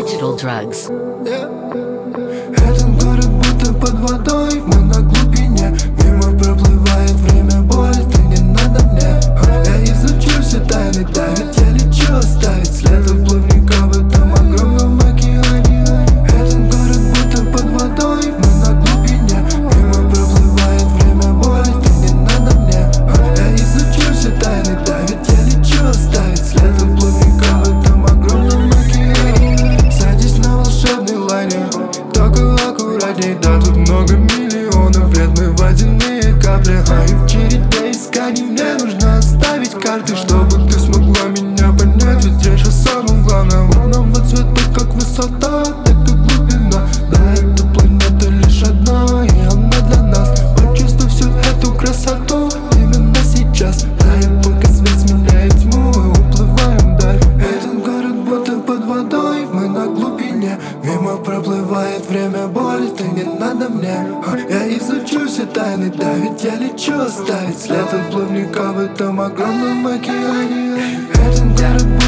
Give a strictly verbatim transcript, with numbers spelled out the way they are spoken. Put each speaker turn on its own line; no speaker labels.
Digital Drugs.
Этот город будто под водой, мы на глубине. Мимо проплывает время, боль, ты не надо мне. Я изучил все тайны, да ведь я лечу оставить след от плавника в этом огромном океане. Этот город будто под водой, мы на глубине. Мимо проплывает время, боль, ты не надо мне. Я изучил все тайны, да ведь я лечу оставить след от плавника в этом огромном океане. Садись на волшебный лайнер, только аккуратней, да тут много миллионов лет. Мы водяные капли, а и в череде исканий мне нужно оставить карты, чтобы ты смогла меня понять. Ведь речь о самом главном, нам во цвету как высота, так и глубина. Да, эта планета лишь одна, и она для нас. Почувствуй всю эту красоту именно сейчас. Да, и пока свет сменяет тьму, мы уплываем вдаль. Этот город будто под водой, мы на глубине. Мимо проплывает время, боль, ты не надо мне. Я изучу все тайны, да ведь я лечу оставить след от плавника в этом огромном океане. Этот город